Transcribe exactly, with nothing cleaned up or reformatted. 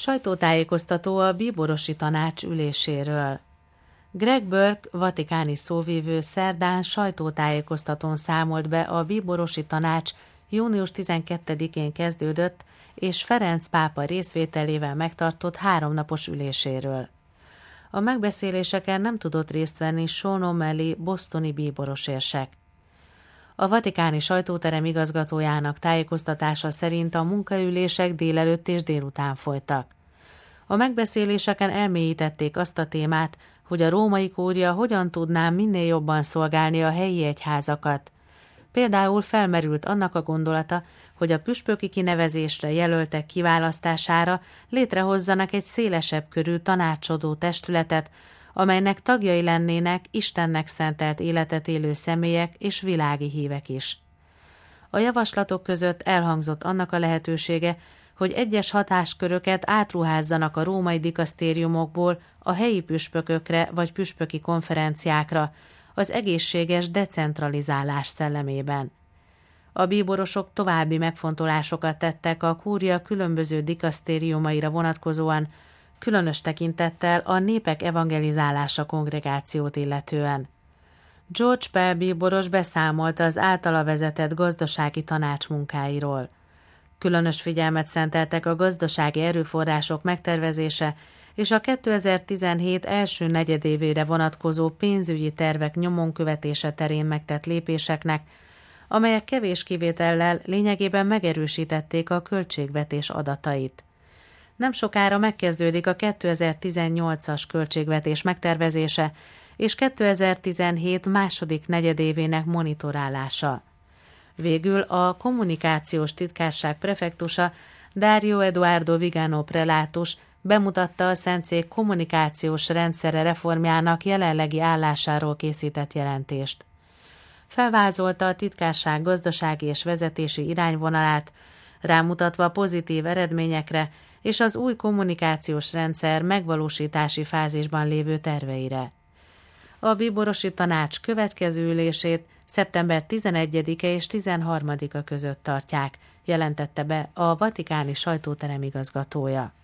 Sajtótájékoztató a bíborosi tanács üléséről. Greg Burke, vatikáni szóvivő szerdán sajtótájékoztatón számolt be a bíborosi tanács június tizenkettedikén kezdődött és Ferenc pápa részvételével megtartott háromnapos üléséről. A megbeszéléseken nem tudott részt venni Sean O'Malley bostoni bíborosérsek. A vatikáni sajtóterem igazgatójának tájékoztatása szerint a munkaülések délelőtt és délután folytak. A megbeszéléseken elmélyítették azt a témát, hogy a római kúria hogyan tudná minél jobban szolgálni a helyi egyházakat. Például felmerült annak a gondolata, hogy a püspöki kinevezésre jelöltek kiválasztására létrehozzanak egy szélesebb körű tanácsadó testületet, amelynek tagjai lennének Istennek szentelt életet élő személyek és világi hívek is. A javaslatok között elhangzott annak a lehetősége, hogy egyes hatásköröket átruházzanak a római dikasztériumokból a helyi püspökökre vagy püspöki konferenciákra, az egészséges decentralizálás szellemében. A bíborosok további megfontolásokat tettek a kúria különböző dikasztériumaira vonatkozóan, különös tekintettel a népek evangelizálása kongregációt illetően. George Pell bíboros beszámolt az általa vezetett gazdasági tanács munkáiról. Különös figyelmet szenteltek a gazdasági erőforrások megtervezése és a kétezer-tizenhét első negyedévére vonatkozó pénzügyi tervek nyomon követése terén megtett lépéseknek, amelyek kevés kivétellel lényegében megerősítették a költségvetés adatait. Nem sokára megkezdődik a kétezer-tizennyolcas költségvetés megtervezése és kétezer-tizenhét második negyedévének monitorálása. Végül a kommunikációs titkárság prefektusa Dario Eduardo Vigano prelátus bemutatta a Szentszék kommunikációs rendszere reformjának jelenlegi állásáról készített jelentést. Felvázolta a titkárság gazdasági és vezetési irányvonalát, rámutatva pozitív eredményekre és az új kommunikációs rendszer megvalósítási fázisban lévő terveire. A bíborosi tanács következő ülését szeptember tizenegyedike és tizenharmadika között tartják, jelentette be a vatikáni sajtóterem igazgatója.